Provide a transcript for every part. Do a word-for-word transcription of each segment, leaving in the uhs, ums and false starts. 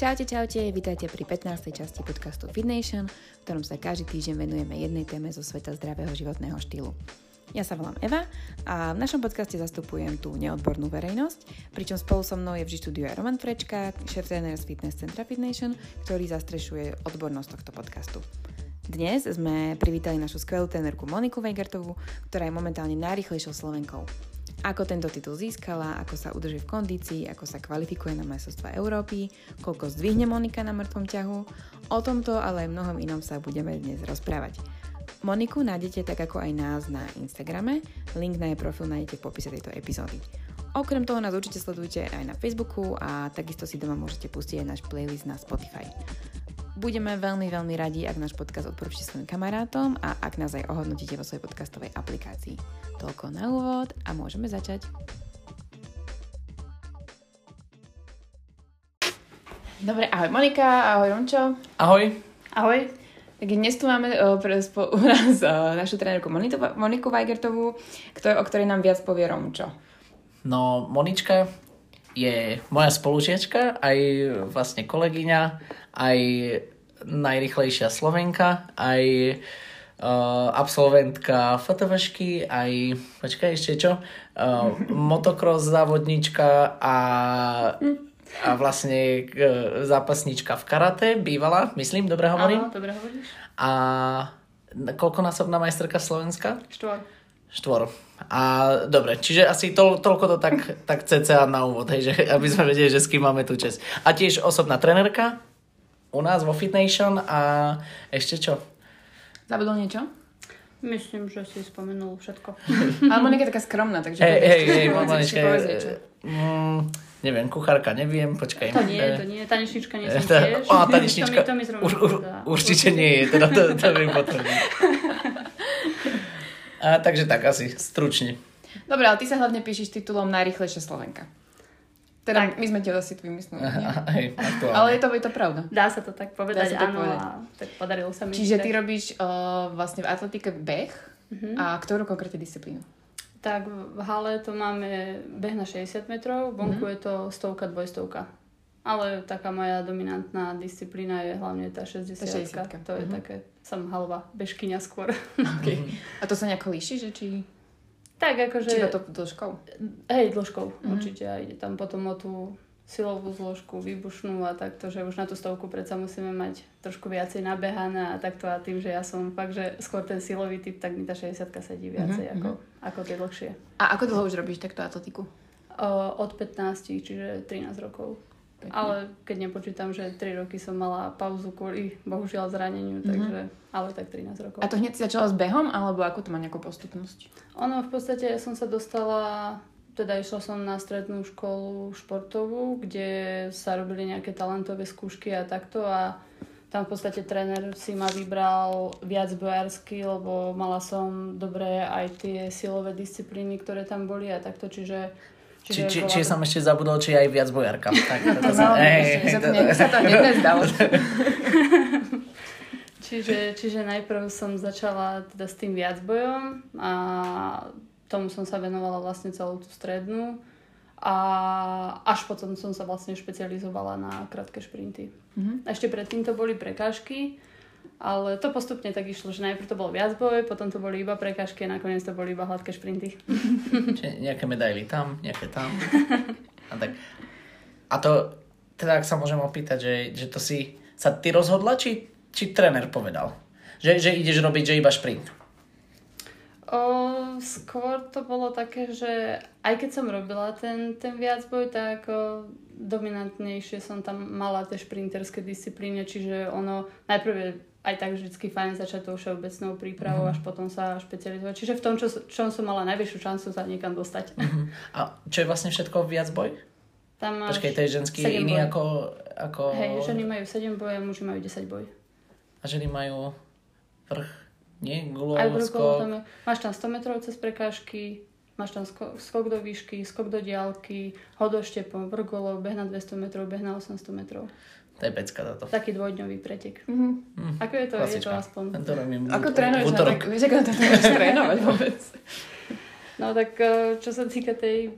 Čaute, čaute, vítajte pri pätnástej časti podcastu Fit Nation, v ktorom sa každý týždeň venujeme jednej téme zo sveta zdravého životného štýlu. Ja sa volám Eva a v našom podcaste zastupujem tú neodbornú verejnosť, pričom spolu so mnou je vždy štúdiu aj Roman Frečka, šéf-tréner z fitness centra Fit Nation, ktorý zastrešuje odbornosť tohto podcastu. Dnes sme privítali našu skvelú trénerku Moniku Weigertovú, ktorá je momentálne najrýchlejšou Slovenkou. Ako tento titul získala, ako sa udrží v kondícii, ako sa kvalifikuje na majstrovstvá Európy, koľko zdvihne Monika na mŕtvom ťahu, o tomto, ale aj mnohom inom sa budeme dnes rozprávať. Moniku nájdete tak ako aj nás na Instagrame, link na jej profil nájdete v popise tejto epizódy. Okrem toho nás určite sledujte aj na Facebooku a takisto si doma môžete pustiť aj náš playlist na Spotify. Budeme veľmi, veľmi radi, ak náš podcast odporúčite svojim kamarátom a ak nás aj ohodnotíte vo svojej podcastovej aplikácii. Toľko na úvod a môžeme začať. Dobre, ahoj Monika, ahoj Romčo. Ahoj. Ahoj. Tak dnes tu máme uh, pre, spo, u nás uh, našu trénerku Moniku, Moniku Weigertovú, ktor- o ktorej nám viac povie Romčo. No, Monička je moja spolužiačka, aj vlastne kolegyňa, aj najrýchlejšia Slovenka, aj uh, absolventka FTVšky, aj, počkaj, ešte čo? Uh, motocross závodnička a, a vlastne uh, zápasnička v karate, bývala, myslím, dobre hovorím? Áno, dobre hovoríš. A koľkonásobná majsterka Slovenska? Štvor. Štvor. A dobre, čiže asi to, toľko to tak, tak cca na úvod, hej, že, aby sme vedeli, že s kým máme tú česť. A tiež osobná trenérka u nás vo Fit Nation a ešte čo? Zabudol niečo? Myslím, že si spomenul všetko. Ale Monika je taká skromná, takže... Hej, hej, hej, Monička, povedz niečo. Mm, neviem, kuchárka, neviem, počkaj. To nie, to nie, tanečnička nie som tá, tiež. Á, tanečnička, to mi, to mi už, už, určite nie je, teda to, to viem potvrdiť. A, takže tak, asi stručne. Dobre, ale ty sa hlavne píšiš titulom najrýchlejšia Slovenka. Teda tak. My sme ti asi tu vymysleli, nie? Hej, aktuálne. Ale je to, je to pravda. Dá sa to tak povedať, to áno, povedať. a tak podarilo sa mi. Čiže tak. ty robíš uh, vlastne v atletike beh Uh-huh. a ktorú konkrétne disciplínu? Tak v hale to máme beh na šesťdesiat metrov, vonku uh-huh. je to stovka, dvojstovka. Ale taká moja dominantná disciplína je hlavne tá šesťdesiatka. To je uh-huh. také, som halová bežkyňa skôr. Okay. A to sa nejako líši, že či... Tak akože... Či to dĺžkou? Hej, dĺžkou Uh-huh. určite. A ide tam potom o tú silovú zložku, výbušnú a takto, že už na tú stovku predsa musíme mať trošku viacej nabehané a takto a tým, že ja som fakt, že skôr ten silový typ, tak mi tá šesťdesiatka sedí viacej uh-huh. ako, ako tie dlhšie. A ako dlho už robíš takto atletiku? O, od pätnásť, čiže trinásť rokov. Pekne. Ale keď nepočítam, že tri roky som mala pauzu kvôli bohužiaľ zraneniu, uh-huh. takže, ale tak trinásť rokov. A to hneď si začala s behom, alebo ako to má nejakú postupnosť? Ono v podstate ja som sa dostala... Teda išla som na strednú školu športovú, kde sa robili nejaké talentové skúšky a takto a tam v podstate tréner si ma vybral viac bojársky, lebo mala som dobré aj tie silové disciplíny, ktoré tam boli a takto, čiže... Čiže či, či, či som ešte zabudol, či aj viac bojárka. Tak, to sa, no, ej, sa, to ne, sa to hneď nezdalo. čiže, čiže najprv som začala teda s tým viac bojom a tomu som sa venovala vlastne celú tú strednú a až potom som sa vlastne špecializovala na krátke šprinty. Mm-hmm. Ešte predtým to boli prekážky, ale to postupne tak išlo, že najprv to bolo viac boj, potom to boli iba prekážky a nakoniec to boli iba hladké šprinty. Čiže nejaké medaily tam, nejaké tam. A, tak. A to, teda ak sa môžem opýtať, že, že to si sa ty rozhodla, či, či tréner povedal? Že, že ideš robiť, že iba šprint? O, skôr to bolo také, že aj keď som robila ten, ten viacboj, tak o, dominantnejšie som tam mala tie šprinterské disciplíny, čiže ono najprv je aj tak vždycky fajn začať tou všeobecnou prípravou, mm-hmm. až potom sa špecializovať. Čiže v tom, čo, čom som mala najvyššiu šancu sa niekam dostať. Mm-hmm. A čo je vlastne všetko viacboj? Tam máš Počkej, to je ženský iný boj. ako, ako... Hej, ženy majú sedem boj a muži majú desať boj. A ženy majú vrch? Nie, gulov, aj vrch, skok. tam, máš tam sto metrov cez prekážky, máš tam skok, skok do výšky, skok do diaľky, hodoštepom, vrch golov, beh na dvesto metrov, beh na osemsto metrov. To je pecka táto. Taký dvojdňový pretek. Mm-hmm. Mm, ako je to? klasička. Je to aspoň? To robím ako trénuješ na tak? Vieš, ako na to trénovať vôbec? No tak čo sa týka tej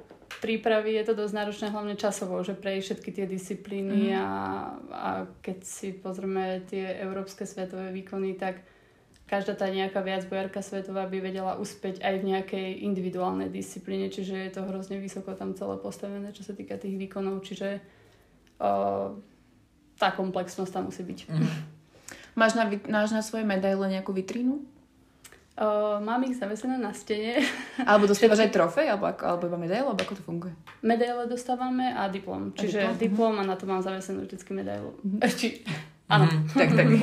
prípravy je to dosť náročné, hlavne časovo, že prejsť všetky tie disciplíny mm. a, a keď si pozrieme tie európske svetové výkony, tak každá tá nejaká viacbojárka svetová by vedela uspieť aj v nejakej individuálnej disciplíne, čiže je to hrozne vysoko tam celé postavené, čo sa týka tých výkonov, čiže o, tá komplexnosť tam musí byť. Mm. Máš na, máš na svoje medaile nejakú vitrínu? Uh, mám ich zavesené na stene. Alebo dostávaš aj trofej, alebo, alebo iba medailu, alebo ako to funguje? Medaile dostávame a diplom. A Čiže diplom? diplom a na to mám zavesenú vždycky medailu. Mm-hmm. Či... Áno. Mm-hmm. tak, tak.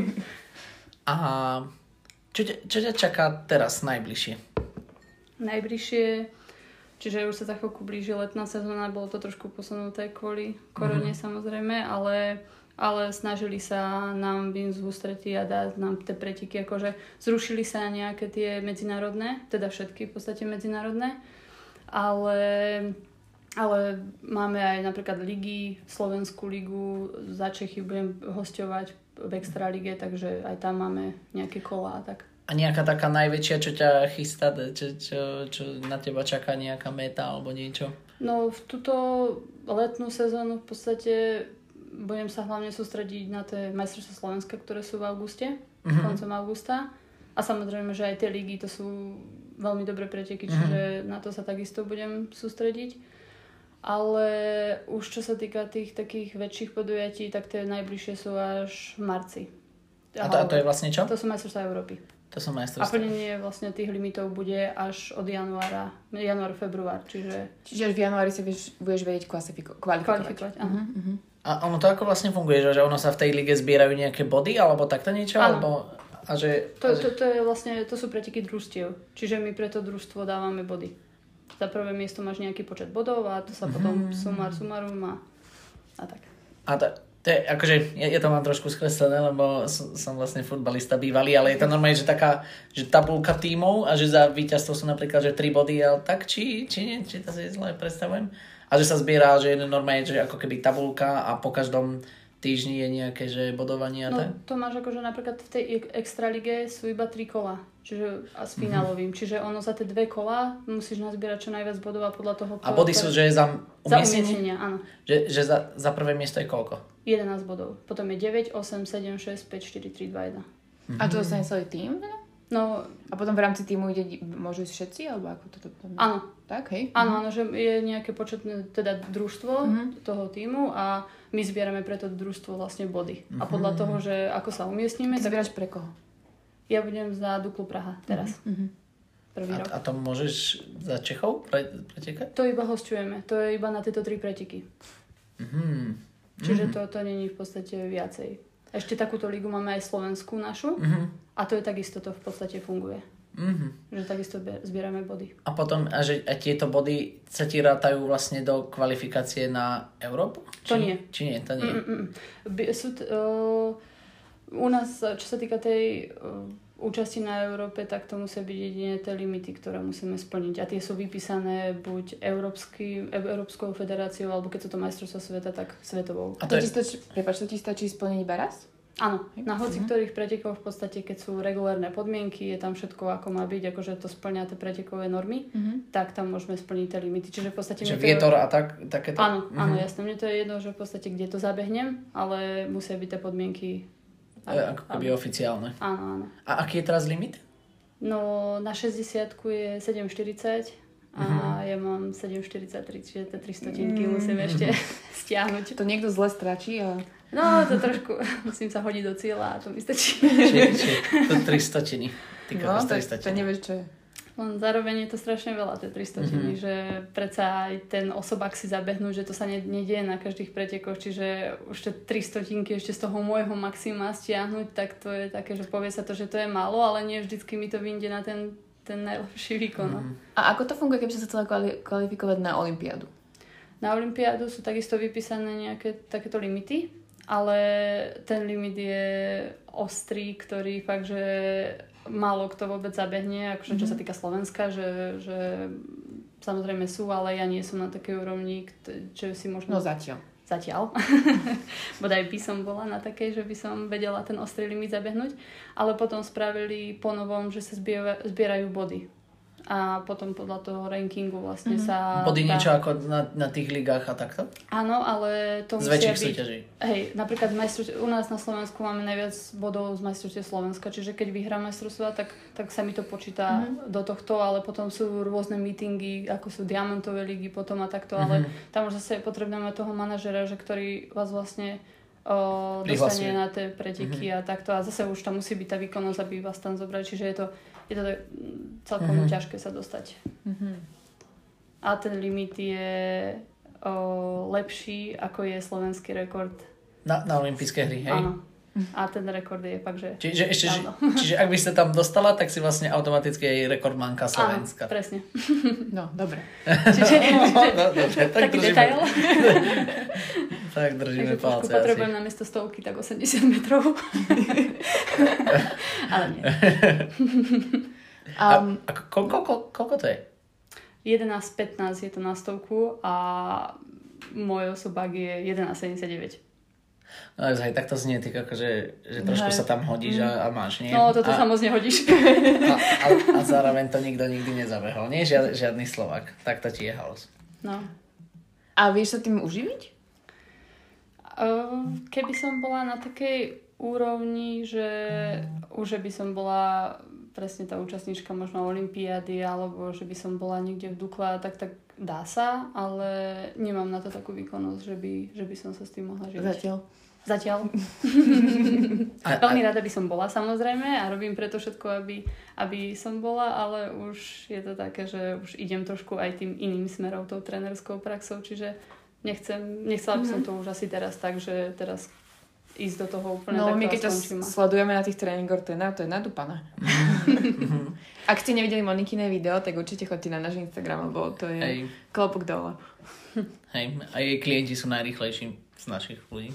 A čo, čo ťa čaká teraz najbližšie? Najbližšie, čiže už sa za chvíľku blíži letná sezóna, bolo to trošku posunuté kvôli korone mm-hmm. samozrejme, ale... ale snažili sa nám byť z ústretí a dať nám tie preteky, akože zrušili sa nejaké tie medzinárodné, teda všetky v podstate medzinárodné, ale, ale máme aj napríklad ligy, Slovenskú ligu, za Čechy budem hosťovať v Extralíge, takže aj tam máme nejaké kolá a tak. A nejaká taká najväčšia, čo ťa chystá, čo, čo, čo na teba čaká, nejaká meta alebo niečo? No v túto letnú sezónu v podstate budem sa hlavne sústrediť na tie majstrovstvá Slovenska, ktoré sú v auguste, mm-hmm. koncom augusta. A samozrejme, že aj tie ligy, to sú veľmi dobré preteky, čiže mm-hmm. na to sa takisto budem sústrediť. Ale už čo sa týka tých takých väčších podujatí, tak tie najbližšie sú až v marci. A to, a to je vlastne čo? To sú majstrovstvá Európy. To sú majstrovstvá. A plnenie vlastne tých limitov bude až od januára, január, február, čiže... Čiže v januári sa vieš, budeš vedieť klasifiko- kvalifikovať. Kvalifikovať, áno. Uh-huh. A ono to ako vlastne funguje, že ono sa v tej lige zbierajú nejaké body, alebo takto niečo? Alebo, a že, to, a že... to, to, je vlastne, to sú preteky družstiev, čiže my pre to družstvo dávame body. Za prvé miesto máš nejaký počet bodov a to sa mm-hmm. potom sumar sumarum a, a tak. A to, to je, akože, ja, ja to mám trošku skreslené, lebo som, som vlastne futbalista bývalý, ale je to normálne, že taká, že tabulka tímov a že za víťazstvo sú napríklad, že tri body, ale tak, či, či nie, či to si zle predstavujem? A že sa zbiera, že je normálne, že ako keby tabulka a po každom týždni je nejaké, že bodovanie a no, tak? to máš akože napríklad v tej extralige sú iba tri kola, čiže a s finálovým, mm-hmm. čiže ono za tie dve kola musíš nazbierať čo najviac bodov a podľa toho... A body sú, že za umiestnenie? Za umiestnenia, áno. Že, že za, za prvé miesto je koľko? jedenásť bodov. Potom je deväť, osem, sedem, šesť, päť, štyri, tri, dva, jeden. Mm-hmm. A to dostane celý tím? No, a potom v rámci týmu ide, môžu ísť všetci, alebo ako toto? Áno. Tak, hej? Áno, áno, že je nejaké početné, teda družstvo mm-hmm. toho týmu a my zbierame pre to družstvo vlastne body. Mm-hmm. A podľa toho, že ako sa umiestnime... Ty tak... zbieraš pre koho? Ja budem za Duklu Praha teraz. Mm-hmm. Prvý a, rok. A to môžeš za Čechov pre, pretekať? To iba hosťujeme. To je iba na tieto tri preteky. Mm-hmm. Čiže to, to není v podstate viacej. Ešte takúto ligu máme aj Slovensku našu mm-hmm. a to je takisto, to v podstate funguje. Mm-hmm. Že takisto zbierame body. A potom, a, že, a tieto body sa ti rátajú vlastne do kvalifikácie na Európu? Či, to nie. Či nie, to nie. Sú t- uh, u nás, čo sa týka tej uh, účasti na Európe, tak to musia byť jedine tie limity, ktoré musíme splniť. A tie sú vypísané buď Európsky, Európskou federáciou, alebo keď sú to majstrovstvá sveta, tak svetovou. A to, je... ti stačí, prepáč, to ti stačí splniť iba raz? Áno, na hoci uh-huh. ktorých pretekoch v podstate, keď sú regulárne podmienky, je tam všetko ako má byť, akože to splňa tie pretekové normy, uh-huh. tak tam môžeme splniť tie limity. Čiže v podstate... Že vietor a tak, takéto? Áno, uh-huh. áno, jasné. Mne to je jedno, že v podstate kde to zabehnem, ale musia byť tie podmienky... Ako keby oficiálne. Áno, áno. A aký je teraz limit? No, na šesťdesiatku je sedem štyridsať a uh-huh. ja mám sedem štyridsaťtri, čiže tie tri stotinky uh-huh. musím ešte stiahnuť. To niekto zle stračí a... No, to trošku, musím sa hodiť do cieľa a to mi stačí. Či, či, to tri stotiny. Ty no, to, to nevieš, čo je. Len zároveň je to strašne veľa, tie tri stotiny, mm-hmm. že predsa aj ten osobák si zabehnúť, že to sa nedieje na každých pretekoch, čiže už tie tri stotinky ešte z toho môjho maxima stiahnuť, tak to je také, že povie sa to, že to je málo, ale nie vždycky mi to vyjde na ten, ten najlepší výkon. Mm-hmm. A ako to funguje, keby sa chcela kvalifikovať na olympiádu? Na olympiádu sú takisto vypísané nejaké takéto limity, ale ten limit je ostrý, ktorý fakt, že málo kto vôbec zabehne, akože čo sa týka Slovenska, že, že samozrejme sú, ale ja nie som na takej úrovni, čo si možno... No zatiaľ. Zatiaľ. Bodaj by som bola na takej, že by som vedela ten ostrý limit zabehnúť, ale potom spravili po novom, že sa zbierajú body. a potom podľa toho rankingu vlastne mm-hmm. sa... Body dá... niečo ako na, na tých ligách a takto? Áno, ale to z musia byť... súťaží. Hej, napríklad u nás na Slovensku máme najviac bodov z majstrovstiev Slovenska, čiže keď vyhrám majstrovstvá, tak, tak sa mi to počíta mm-hmm. do tohto, ale potom sú rôzne meetingy, ako sú diamantové ligy potom a takto, ale mm-hmm. tam už zase je potrebné mať toho manažera, že ktorý vás vlastne o, dostane na tie preteky mm-hmm. a takto a zase už tam musí byť tá výkonnosť, aby vás tam zobrali, čiže je to je to celkom mm-hmm. ťažké sa dostať. Mm-hmm. A ten limit je o, lepší, ako je slovenský rekord. Na, na olympijské hry, hej? Áno. A ten rekord je fakt, že... Čiže, ešte, ži, čiže ak by ste tam dostala, tak si vlastne automaticky aj rekordmanka Slovenska. Áno, presne. No, dobre. Čiže, čiže no, dobre, tak taký držíme. detail. Tak držíme Takže palce. potrebujem na miesto stovky tak osemdesiat metrov. Ale nie. Um, a, a ko, ko, ko, koľko to je? jedenásť pätnásť je to na stovku a môj osobák je jedenásť sedemdesiatdeväť. No aj tak to znie, tak akože, že trošku sa tam hodíš a, a máš, nie? No, toto a, sa moc nehodíš. A, a, a zároveň to nikto nikdy nezabehol, nie? Žiad, žiadny Slovák. Tak to ti je halus. No. A vieš sa tým uživiť? Keby som bola na takej úrovni, že už by som bola presne tá účastníčka možno olympiády, alebo že by som bola niekde v Dukle, tak, tak dá sa, ale nemám na to takú výkonnosť, že by, že by som sa s tým mohla živiť. Zatiaľ. Zatiaľ. A, Veľmi a... rada by som bola, samozrejme, a robím preto všetko, aby, aby som bola, ale už je to také, že už idem trošku aj tým iným smerom, tou trénerskou praxou, čiže nechcem, nechcela by som to už asi teraz tak, že teraz ísť do toho úplne no, takto. No my keď to sledujeme na tých tréningoch, to je, na, to je nadúpané. Ak ste nevideli Monikyné video, tak určite chodte na náš Instagram, lebo to je Hej. klobúk dole. Hej, a jej klienti sú najrýchlejší z našich ľudí.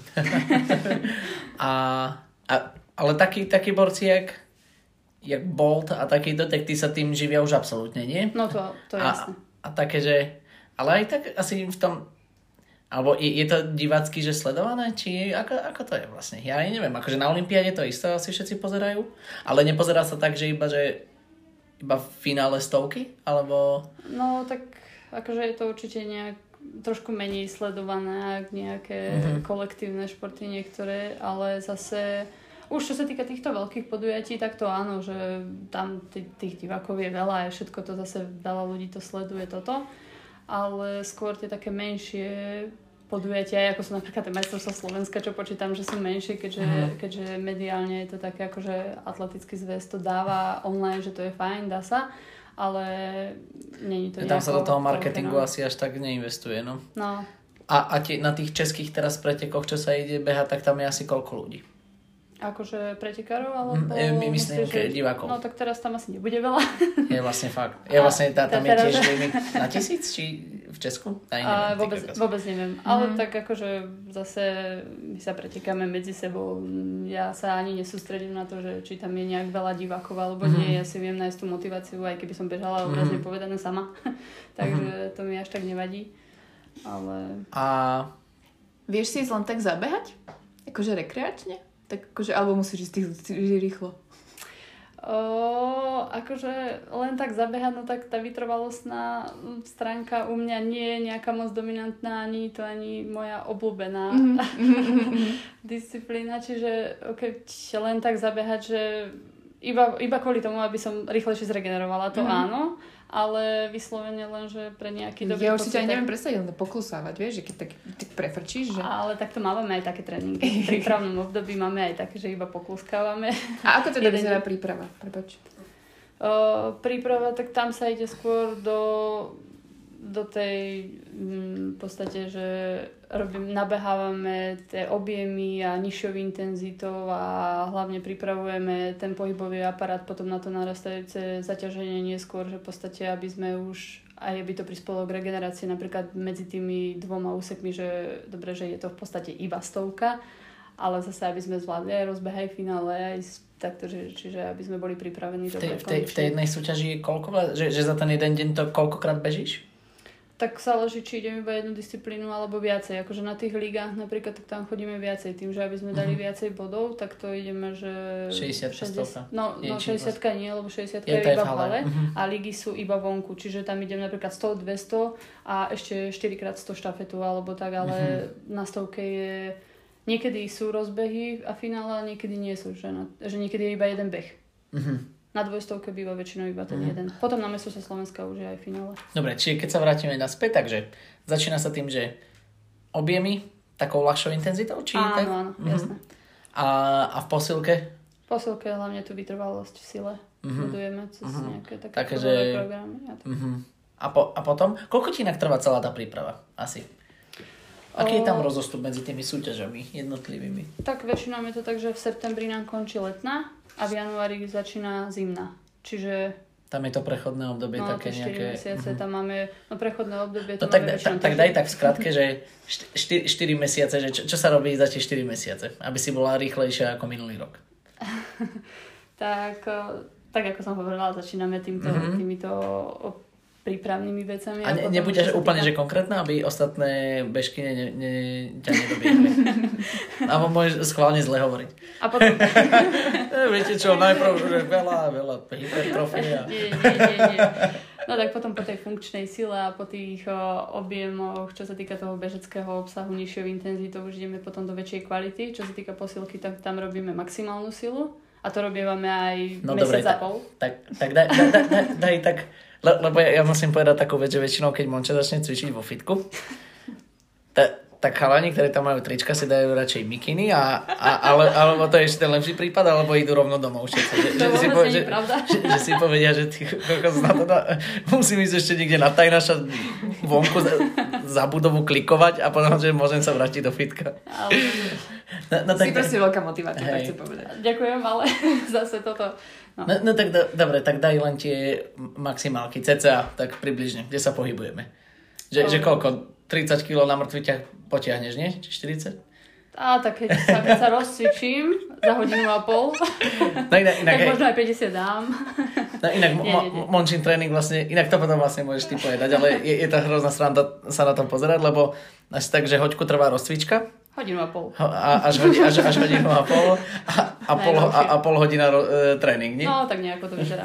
a, a, ale takí, takí borci, jak, jak Bolt a takýto, tak tí sa tým živia už absolútne, nie? No to, to je a, jasné. A také, že... Ale aj tak asi v tom... Alebo je, je to divácky, že sledované? Či ako, ako to je vlastne? Ja aj neviem. Akože na olympiáde to isto asi všetci pozerajú. Ale nepozerá sa tak, že iba, že iba v finále stovky? Alebo... No tak akože je to určite nejak trošku menej sledované ako nejaké mm-hmm. kolektívne športy niektoré, ale zase už čo sa týka týchto veľkých podujatí, tak to áno, že tam t- tých divákov je veľa a všetko to zase veľa ľudí to sleduje toto. Ale skôr tie také menšie podujatia, ako sú napríklad tie majstrovstvá Slovenska, čo počítam, že sú menšie, keďže, mm. keďže mediálne je to také, akože atletický zväz to dáva online, že to je fajn, dá sa, ale není to nejako... Tam sa do toho marketingu no. asi až tak neinvestuje, no. No. A, a tie, na tých českých teraz pretekoch, čo sa ide behať, tak tam je asi koľko ľudí? Akože pretekárov, alebo... Mm, my myslím, že divákov. No tak teraz tam asi nebude veľa. Je vlastne fakt. Je vlastne, tá, tam je tiež limit na tisíc, či v Česku? Aj neviem, a vôbec, vôbec neviem. Mm. Ale tak akože zase my sa pretekáme medzi sebou. Ja sa ani nesústredím na to, že či tam je nejak veľa divákov, alebo mm. nie. Ja si viem nájsť tú motiváciu, aj keby som bežala obrazne mm. povedané sama. Takže mm. to mi až tak nevadí. Ale... A vieš si ísť len tak zabehať? Akože rekreačne? Tak akože, alebo musíš ísť rýchlo? O, akože len tak zabehať, no tak tá vytrvalostná stránka u mňa nie je nejaká moc dominantná, ani to ani moja obľúbená mm-hmm. disciplína, čiže okay, len tak zabehať, že iba, iba kvôli tomu, aby som rýchlejšie zregenerovala, to mm-hmm. áno, ale vyslovene len, že pre nejaký dobrý ja už si ťa aj neviem predstaviť, len poklusávať, vieš, že keď tak, tak prefrčíš, že... Ale takto máme aj také tréningy. V prípravnom období máme aj také, že iba pokluskávame. A ako teda vyzerá príprava? Prepač. Uh, príprava, tak tam sa ide skôr do, do tej v podstate, že robím, nabehávame tie objemy a nižšou intenzitou a hlavne pripravujeme ten pohybový aparát potom na to narastajúce zaťaženie neskôr, že v podstate, aby sme už aj aby to prispelo k regenerácii napríklad medzi tými dvoma úsekmi, že dobre, že je to v podstate iba stovka, ale zase aby sme zvládli aj rozbeh aj finále, aj takto, že, čiže aby sme boli pripravení. V tej, v tej, v tej jednej súťaži je koľko, že, že za ten jeden deň to koľkokrát bežíš? Tak záleží, či ideme iba jednu disciplínu alebo viacej. Akože na tých ligách napríklad, tak tam chodíme viacej. Tým, že aby sme dali mm-hmm. viacej bodov, tak to ideme, že... šesťdesiat, šesťdesiat. No, no šesťdesiatka nie, lebo šesťdesiatka je, je iba v hale mm-hmm. a ligy sú iba vonku. Čiže tam idem napríklad sto, dvesto a ešte štyri krát sto štafetu alebo tak, ale mm-hmm. na stovke je... Niekedy sú rozbehy a finále, a niekedy nie sú. Že, na... že niekedy je iba jeden beh. Mm-hmm. Na dvojstovke býva väčšinou iba ten mm. jeden. Potom na mestrovstvách Slovenska už je aj finále. Dobre, čiže keď sa vrátime naspäť, takže začína sa tým, že objemy takou ľahšou intenzitou? Či áno, tak? áno, mm-hmm. jasné. A, a v posilke? V posilke hlavne tú vytrvalosť v sile. Mm-hmm. Budujeme cez mm-hmm. nejaké také, také že... programy. A, mm-hmm. a, po, a potom? Koľko ti inak trvá celá tá príprava? Asi. Aký o... je tam rozostup medzi tými súťažami jednotlivými? Tak väčšinou je to tak, že v septembri nám končí letná a v januári začína zimná. Čiže... Tam je to prechodné obdobie no, také štyri nejaké... mesiace, mm-hmm. tam máme... No prechodné obdobie... No tak, tak, tak daj tak v skratke, že štyri mesiace, že čo, čo sa robí za tie štyri mesiace? Aby si bola rýchlejšia ako minulý rok. tak, tak ako som hovorila, začíname týmto, mm-hmm. týmito prípravnými vecami. A, ne, nebudeš úplne, týka... že konkrétna, aby ostatné bežky ne, ne, ťa nedobiehli. Alebo môžeš schválne zle hovoriť. A potom... Viete čo, najprv, že veľa, veľa hypertrofie. Nie, nie, nie, nie. No tak potom po tej funkčnej sile a po tých o, objemoch, čo sa týka toho bežeckého obsahu, nižšou intenzitou, už ideme potom do väčšej kvality. Čo sa týka posilky, tak tam robíme maximálnu silu. A to robíme aj no, mesiac dobre, a pol. Tak, tak daj, daj, daj, daj, daj tak... Le, lebo ja, ja musím povedať takú vec, že väčšinou, keď Monča začne cvičiť vo fitku, ta, tak chalani, ktorí tam majú trička, si dajú radšej mikiny, a, a, ale, alebo to je ešte ten lepší prípad, alebo idú rovno domov všetci. Že, to že, si po, že, že, že si povedia, že ty kokos na to dá, musím ísť ešte niekde na tajnaša vonku za, za budovu klikovať a potom, že môžem sa vrátiť do fitka. Ale... No, no, si tak... proste veľká motivácia, tak chcem povedať. Ďakujem, ale zase toto... No, no, no tak do, dobre, tak daj len tie maximálky, cca, tak približne, kde sa pohybujeme. Že, oh. že koľko? tridsať kilogramov na mŕtvy ťah potiahneš, nie? Či štyridsať? Á, tak keď sa, keď sa rozcvičím za hodinu a pol, no inak, inak, tak možno aj päťdesiat dám. No inak nie, mo- nie. Mončin tréning vlastne, inak to potom vlastne môžeš ty povedať, ale je, je to hrozná sranda sa na tom pozerať, lebo až tak, že hoďku trvá rozcvička. Hodinu a pol. A, až, hodinu, až, až hodinu a pol a, a, pol, a, a pol hodina ro, e, tréning, nie? No, tak nejako to vyzerá.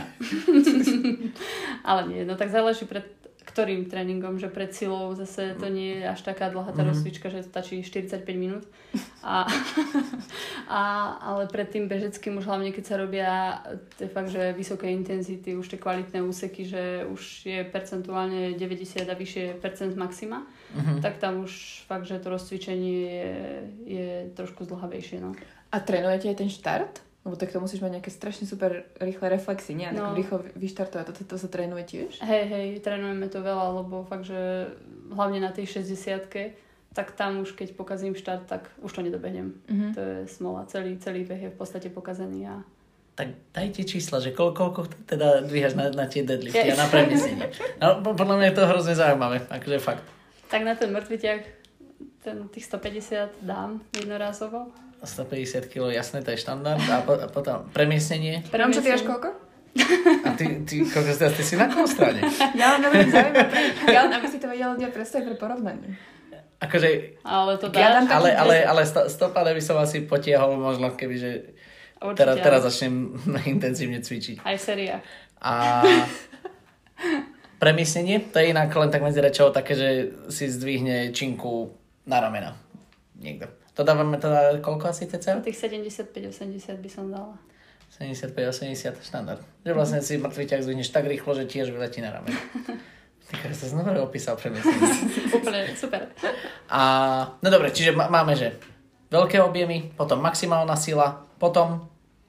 Ale nie, no tak záleží pred ktorým tréningom, že pred silou zase to nie je až taká dlhá tá mm-hmm. rozcvička, že stačí štyridsaťpäť minút. A, a, ale pred tým bežeckým už hlavne, keď sa robia to je fakt, že vysoké intenzity, už tie kvalitné úseky, že už je percentuálne deväťdesiat a vyššie percent maxima, mm-hmm. tak tam už fakt, že to rozcvičenie je, je trošku zdlhavejšie. No. A trénujete aj ten štart? Lebo tak to musíš mať nejaké strašne super rýchle reflexy, nie? A no. tak rýchlo vyštartovať, to, to, to sa trénuje tiež? Hej, hej, trénujeme to veľa, lebo fakt, že hlavne na tej šesťdesiatke, tak tam už keď pokazím štart, tak už to nedobehnem. Mm-hmm. To je smola. Celý, celý beh je v podstate pokazený a... Tak dajte čísla, že koľko, koľko teda dvíhaš na, na tie deadlifty yes. a na premiesenie. No, podľa mňa je to hrozne zaujímavé, akože fakt. Tak na ten mŕtvy ťah, ten, tých stopäťdesiat dám jednorázovo. stopäťdesiat kilogramov, jasné, to je štandard. A, po, a potom premiesnenie. Prvom, čo ty až koľko? A ty, ty, koľko, ty si na koho strane? Ja mám veľmi zaujímavé. Ja len, aby si to vedela ľudia predstaviť pre porovnanie. Akože... Ale to dáš. Ja ale, ale, ale stopade by som asi potiahol možno, kebyže teraz, teraz začnem intenzívne cvičiť. Aj séria. A premiesnenie, to je inak len tak medzi rečou také, že si zdvihne činku na ramena. Niekto. To dávame teda koľko asi cca? Tých sedemdesiatpäť osemdesiat by som dala. sedemdesiatpäť osemdesiat štandard. Že vlastne si mŕtvy ťah zdvihneš tak rýchlo, že tiež vyletí na rameno. Ty sa znova opísal premiesnenie. Úplne, super. A, no dobre, čiže m- máme, že veľké objemy, potom maximálna sila, potom...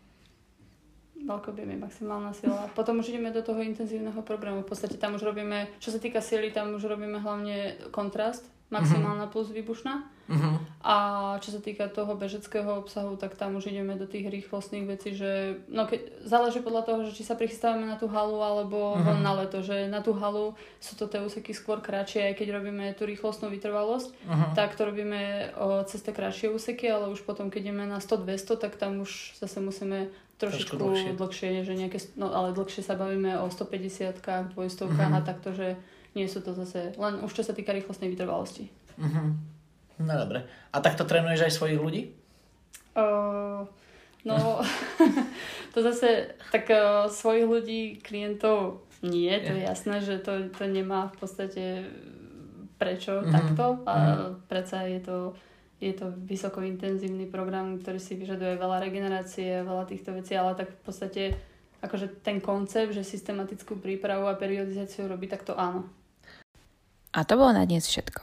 Veľké objemy, maximálna sila. Potom už ideme do toho intenzívneho programu. V podstate tam už robíme, čo sa týka sily, tam už robíme hlavne kontrast, maximálna plus výbušná. Uh-huh. A čo sa týka toho bežeckého obsahu, tak tam už ideme do tých rýchlostných vecí, že no keď, záleží podľa toho, že či sa prichystávame na tú halu alebo uh-huh. na leto, že na tú halu sú to tie úseky skôr kratšie, aj keď robíme tú rýchlostnú vytrvalosť, uh-huh. tak to robíme o, cez tie kratšie úseky, ale už potom, keď ideme na sto dvesto, tak tam už zase musíme trošičku dlhšie, dlhšie že nejaké, no ale dlhšie sa bavíme o stopäťdesiatkách, dvojstovkách uh-huh. a takto, že Nie sú to zase len už čo sa týka rýchlostnej vytrvalosti. Uh-huh. No dobre. A takto trénuješ aj svojich ľudí? Uh, no, to zase tak uh, svojich ľudí, klientov nie, to je jasné, že to, to nemá v podstate prečo uh-huh. takto. A uh-huh. predsa je to Je to vysoko intenzívny program, ktorý si vyžaduje veľa regenerácie, veľa týchto vecí, ale tak v podstate akože ten koncept, že systematickú prípravu a periodizáciu robí, tak to áno. A to bolo na dnes všetko.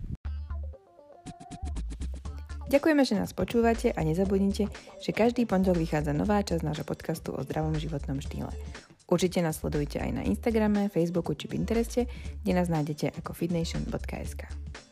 Ďakujeme, že nás počúvate a nezabudnite, že každý pondelok vychádza nová časť nášho podcastu o zdravom životnom štýle. Určite nás sledujte aj na Instagrame, Facebooku či Pintereste, kde nás nájdete ako fitnation bodka es ká.